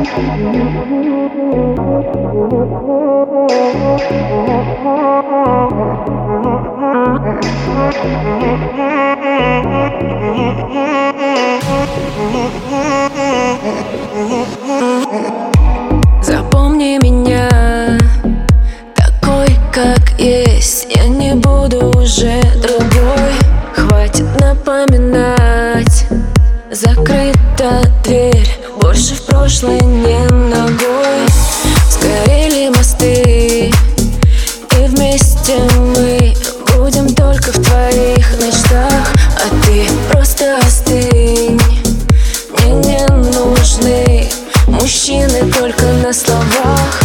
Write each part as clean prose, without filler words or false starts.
Запомни меня такой, как есть. Я не буду уже другой. Хватит напоминать. Закрыта дверь, больше в прошлое не ногой. Сгорели мосты, и вместе мы будем только в твоих мечтах. А ты просто остынь. Мне не нужны мужчины только на словах.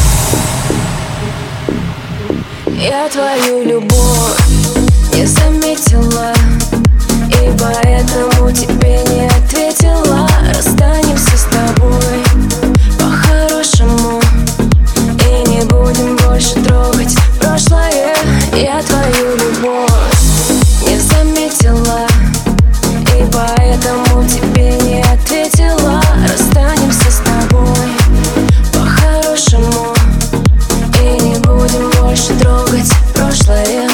Я твою любовь не заметила, и поэтому тебе не ответила. Расстанемся с тобой по-хорошему и не будем больше трогать прошлое. Я твою любовь не заметила, и поэтому тебе не ответила. Расстанемся с тобой по-хорошему и не будем больше трогать прошлое.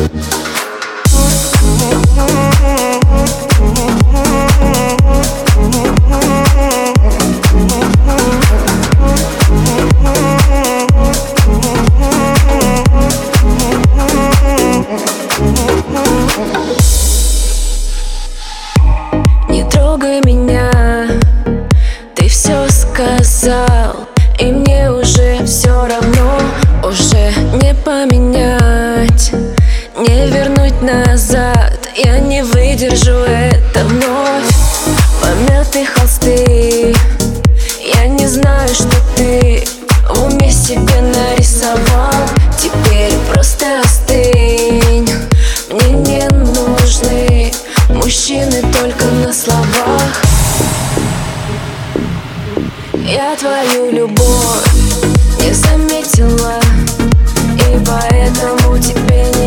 Не трогай меня, ты все сказал, и мне уже все равно. Уже не поменять, не вернуть назад. Я не выдержу это вновь. Помятые холсты, я не знаю, что ты в уме себе нарисовал. Теперь просто остынь. Мне не нужны мужчины только на словах. Я твою любовь не заметила, и поэтому тебе не